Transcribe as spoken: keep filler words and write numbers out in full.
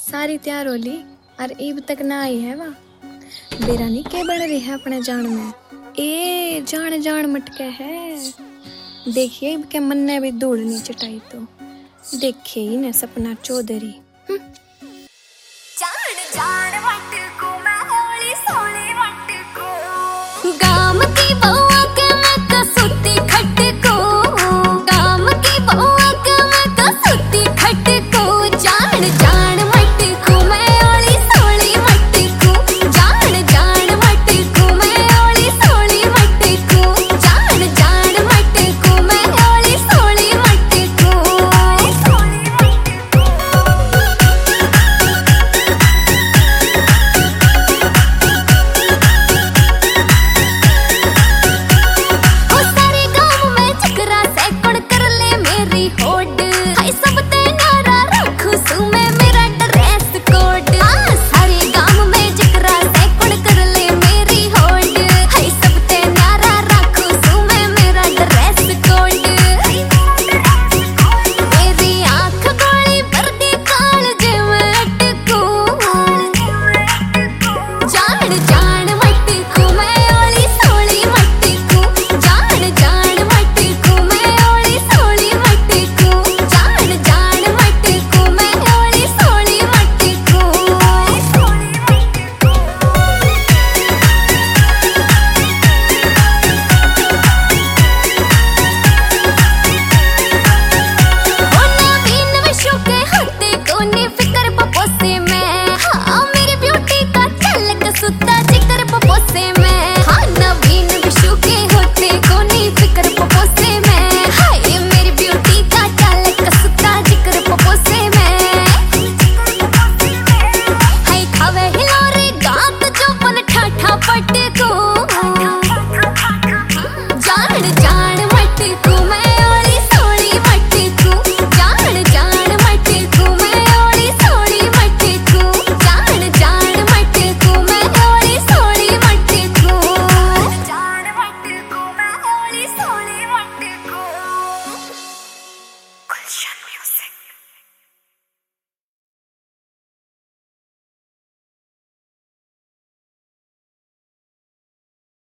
सारी तैयार हो ली और अब तक ना आई है वह बेरानी के बन रही है अपने जान में। ए जान जान मटके है। देखिए के मन ने भी धूल नहीं चटाई तो देखिए ही ने सपना चौधरी। जान जान मटको मैं होली सोली मटको गाम की बउआ के मैं कसुती खटको गाम की बउआ के मैं कसुती खटको जान जान मटको मैं होली सोली मटको जान जान मटको मैं होली सोली मटको जान जान मटको मैं होली सोली मटको सोली मटको। हो सारे गांव में चकरा से कौन कर ले मेरी होड़ हाय सब ते